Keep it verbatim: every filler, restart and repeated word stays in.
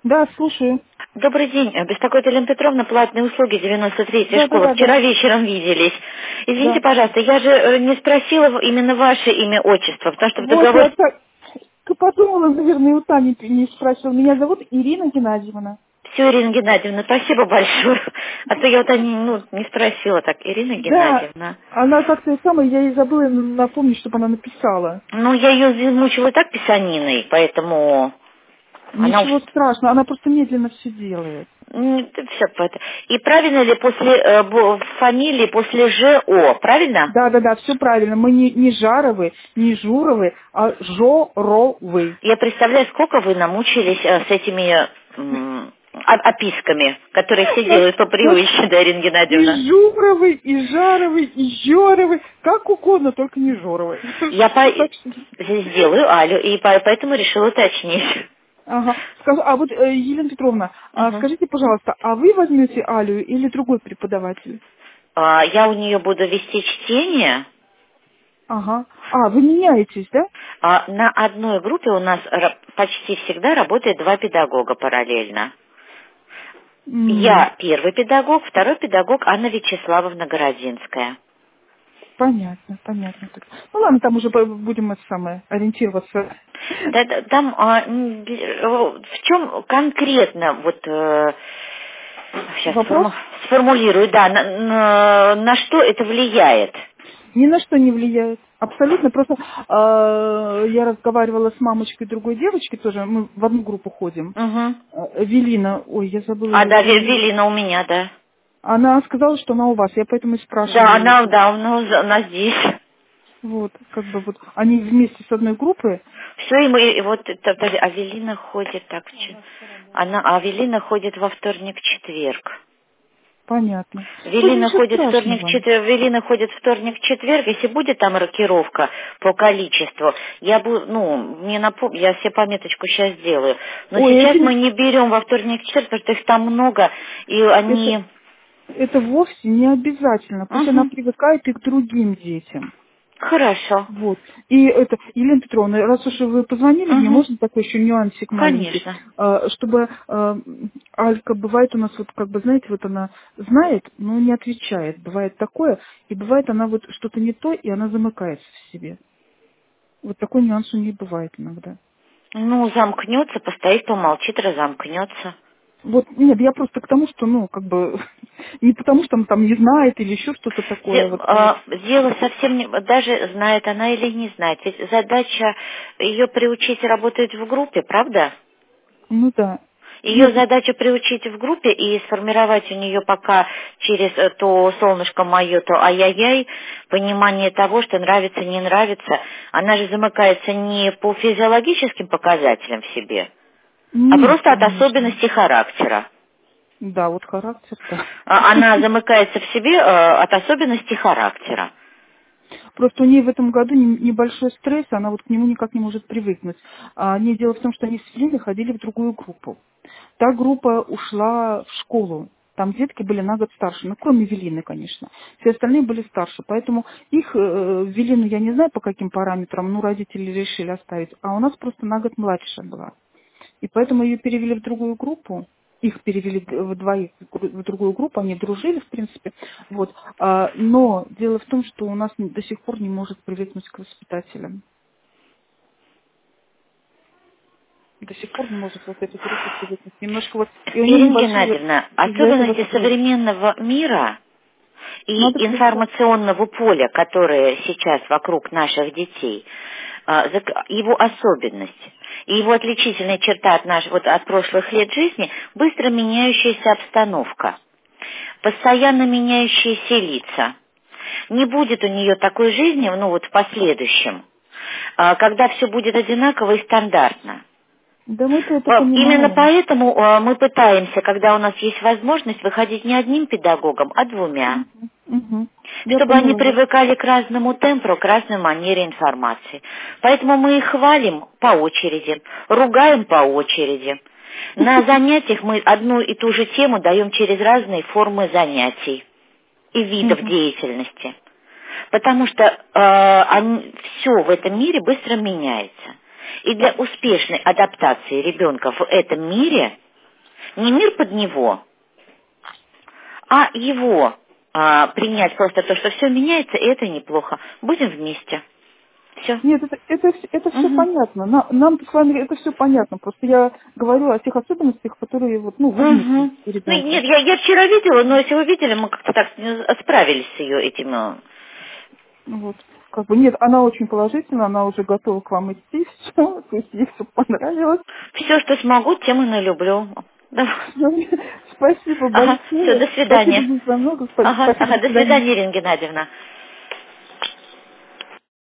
Да, слушаю. Добрый день. Беспокоит Елена Петровна, платные услуги, девяносто третья Да, да, школа. да, да. Вчера вечером виделись. Извините, Да. пожалуйста, я же э, не спросила именно ваше имя, отчество, потому что в Вот договор... я так к- подумала, наверное, у Тани не спросила. Меня зовут Ирина Геннадьевна. Все, Ирина Геннадьевна, спасибо большое. А то я вот ну, не спросила так. Ирина Да, Геннадьевна. она как-то самое, я ей забыла напомнить, чтобы она написала. Ну, я ее мучила и так писаниной, поэтому она уж... Ничего страшного, она просто медленно все делает. Все это. И правильно ли после э, бо- фамилии, после ЖО, правильно? Да, да, да, все правильно. Мы не, не Жаровы, не Журовы, а Жоровы. Я представляю, сколько вы намучились э, с этими м, о- описками, которые все Нас, делают по нас привычке, да, Ирина Геннадьевна. и Журовы, и Жаровы, и Жоровы, как угодно, только не Жоровы. Я по... Так что... сделаю Алю, и по- поэтому решила уточнить. Ага. Скажу, а вот, э, Елена Петровна, а Мгм. скажите, пожалуйста, а вы возьмете Алю или другой преподаватель? А, я у нее буду вести чтение. Ага. А, вы меняетесь, да? А, на одной группе у нас ра- почти всегда работает два педагога параллельно. М, Я первый педагог, второй педагог Анна Вячеславовна Городинская. понятно, понятно. Ну ладно, там уже по- будем это самое, ориентироваться. Да, да, там а, м, б- э, в чем конкретно вот сейчас Вопрос? сформулирую, да, на, на- на что это влияет? Ни на что не влияет. Абсолютно. Просто э, я разговаривала с мамочкой другой девочки тоже, мы в одну группу ходим. Угу. Э, Велина, ой, я забыла А ее да, Ве- фамилию. Велина у меня, да. Она сказала, что она у вас, я поэтому и спрашиваю Да, ее. она, да, она, уже- она здесь. Вот, как бы вот, они вместе с одной группы. Все, и мы, и вот, это, подожди, а Велина ходит так, че- она, а Велина ходит во вторник-четверг. Понятно. Ну, Велина ничего ходит вторник, страшного. четверг, Велина ходит вторник, четверг. Если будет там рокировка по количеству, я буду, ну, мне напом... я себе пометочку сейчас сделаю. Но Ой, сейчас это, мы не- не берем во вторник, четверг, потому что их там много, и это, они... это вовсе не обязательно. Пусть она Угу. привыкает и к другим детям. Хорошо. Вот. И это, Елена Петровна, раз уж вы позвонили мне, Угу. можно такой еще нюансик маленький, Конечно. А, чтобы а, Алька, бывает у нас вот, как бы, знаете, вот она знает, но не отвечает. Бывает такое, и бывает она вот что-то не то, и она замыкается в себе. Вот такой нюанс у нее бывает иногда. Ну, замкнется, постоит, помолчит, разомкнется. Вот, нет, я просто к тому, что, ну, как бы, не потому, что он там не знает или еще что-то такое, Де- вот, а вот, а, Дело совсем не... Даже знает она или не знает. Ведь задача ее приучить работать в группе, правда? ну да. Ее Нет, задача приучить в группе и сформировать у нее пока через э, то солнышко мое, то ай-яй-яй, понимание того, что нравится, не нравится. Она же замыкается не по физиологическим показателям в себе, а нет, просто от конечно. особенностей характера. Да, вот характер-то. А Она замыкается в себе э, от особенностей характера. Просто у нее в этом году не- небольшой стресс, она вот к нему никак не может привыкнуть. А не дело в том, что они с Велиной ходили в другую группу. Та группа ушла в школу. Там детки были на год старше, ну, кроме Велины, конечно. Все остальные были старше. Поэтому их, э, Велину, я не знаю, по каким параметрам, ну, родители решили оставить. А у нас просто на год младше была. И поэтому ее перевели в другую группу. Их перевели в двоих в гру- в другую группу, они дружили, в принципе. Вот. А, но дело в том, что у нас н- до сих пор не может привыкнуть к воспитателям. До сих пор не может вот этой группы привыкнуть. Немножко вот, и у нее Ирина небольшой Геннадьевна, из-за этого особенности стресс. современного мира Надо и привыкать. информационного поля, которое сейчас вокруг наших детей, а, зак- его особенность и его отличительная черта от, наш, вот, от прошлых лет жизни — быстро меняющаяся обстановка, постоянно меняющиеся лица. Не будет у нее такой жизни, ну вот в последующем, а, когда все будет одинаково и стандартно. Да мы-то это Э, Именно понимаем. поэтому э, мы пытаемся, когда у нас есть возможность, выходить не одним педагогом, а двумя, Мгм. Мгм. Я чтобы они поняла вас. привыкали к разному темпу, к разной манере информации. Поэтому мы их хвалим по очереди, ругаем по очереди. На занятиях мы одну и ту же тему даем через разные формы занятий и видов Мгм. деятельности. Потому что все в этом мире быстро меняется. И для успешной адаптации ребенка в этом мире Не мир под него, а его а, принять просто то, что все меняется, и это неплохо. Будем вместе. Все. Нет, это, это, вс- это все Угу. понятно. На- нам с вами это все понятно. Просто я говорю о тех особенностях, которые вот, ну, возникли Угу. у Ну, ребенка. нет, я, я вчера видела, но если вы видели, мы как-то так э, справились с ее этим. э, Ну вот. Как бы нет, она очень положительна, она уже готова к вам идти, все, то есть ей все понравилось. Все, что смогу, тем и налюблю. Да. Спасибо Ага, все, большое. до Спасибо свидания. за звонок. Спасибо, Ага, ага, до до свидания. свидания, Ирина Геннадьевна.